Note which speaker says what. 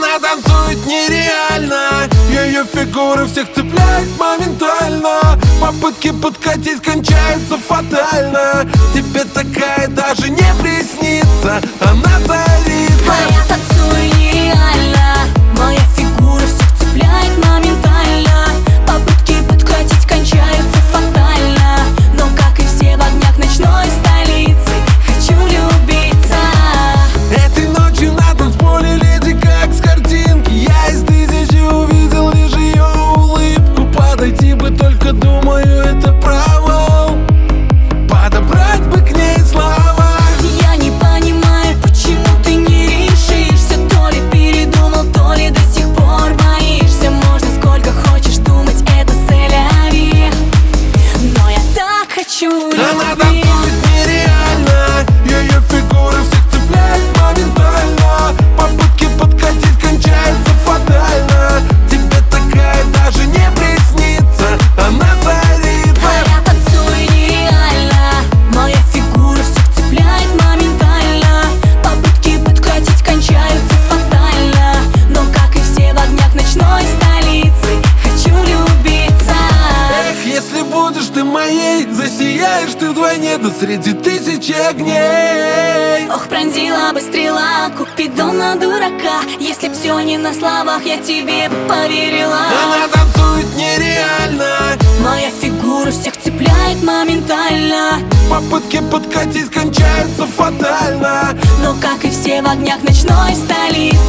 Speaker 1: Она танцует нереально, ее фигура всех цепляет моментально. Попытки подкатить кончаются фатально. Тебе такая даже не приснится, она царица.
Speaker 2: Я танцую нереально, моя фигура всех цепляет моментально. Попытки подкатить кончаются фатально. Но как и все в огнях ночной столицы, хочу любиться.
Speaker 1: Этой ночью на танцполе леди как с картинки. Я из тысячи увидел лишь ее улыбку. Подойти бы только, думаю, это провал. Подобрать бы к ней слова.
Speaker 2: Я не понимаю, почему ты не решишься. То ли передумал, то ли до сих пор боишься. Можно сколько хочешь думать, это сэляви, но я так хочу
Speaker 1: Она
Speaker 2: любить.
Speaker 1: танцует нереально, ее фигура всех цепляет моментально. Попытки подкатить кончаются фатально. Тебе такая даже не приснится, она царица.
Speaker 2: Я танцую нереально, моя фигура всех цепляет моментально. Попытки подкатить кончаются фатально. Но как и все в огнях ночной столицы, хочу любиться.
Speaker 1: Эх, если будешь ты моей, засияешь ты вдвойне, да среди тысячи огней.
Speaker 2: Ох, пронзила бы стрела, Купидон на дурака. Если б все не на словах, я тебе бы поверила.
Speaker 1: Она танцует нереально,
Speaker 2: Моя фигура всех цепляет моментально.
Speaker 1: попытки подкатить кончаются фатально.
Speaker 2: Но как и все в огнях ночной столицы,